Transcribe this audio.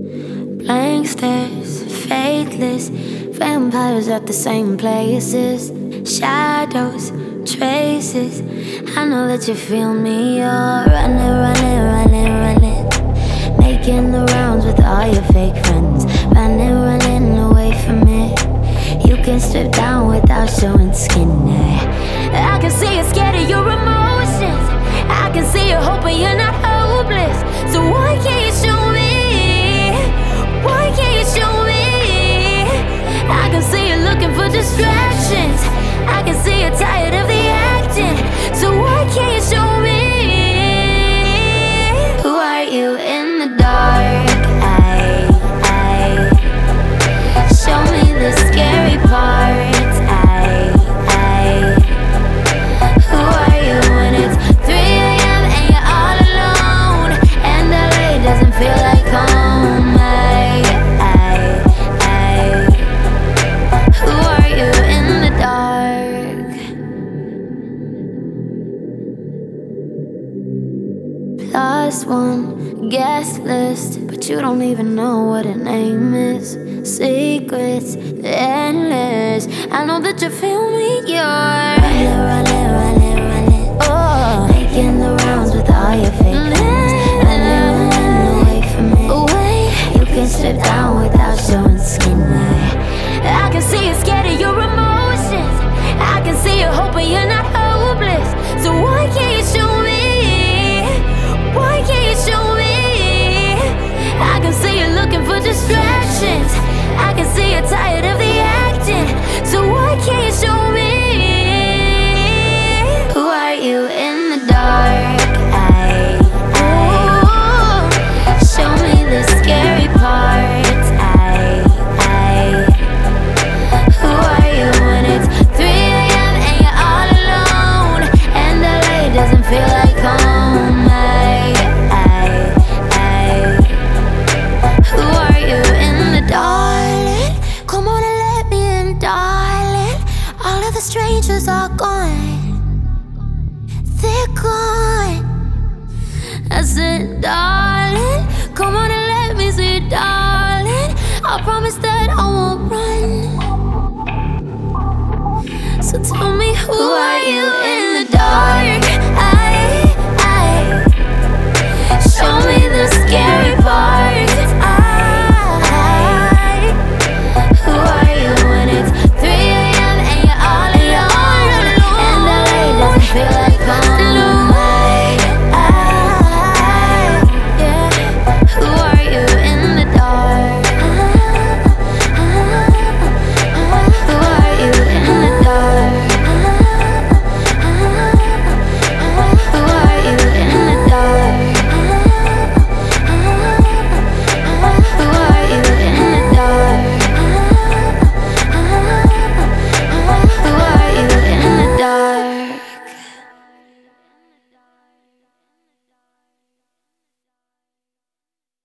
Blank stares, faithless, vampires at the same places. Shadows, traces, I know that you feel me. You're running, running, running, running, making the rounds with all your fake friends. Running, running away from it. You can strip down without showing skin. I can see you're scared of your emotions. I can see you hoping you're not hopeless. So why can't you show me? Why can't you show me? I can see you looking for distractions. I can see you're tired of the acting. So why can't you show me? Who are you in the dark? Show me the scary parts. Who are you when it's 3 a.m. and you're all alone and LA doesn't feel like home? Who are you in the dark? +1 guest list, but you don't even know what her name is. Secrets endless. I know that you feel me. You're running, running, running, running. Oh, making the rounds with all your fake friends. Running, running away from me. Away. You can strip down without showing skin. I can see you're scared of your emotions. I can see you hoping you're not hopeless. So why can't you show me? Why can't you show me? I can see you looking for distractions. I can see you're tired of the acting. So why can't you show me? Who are you in the dark? Show me the scary parts. Who are you when it's 3 a.m. and you're all alone and LA doesn't feel like home? Who are you in the dark? Come on and let me in, darling. All of the strangers are gone. They're gone. I said, darling, come on and let me see, darling. I promise that I won't run.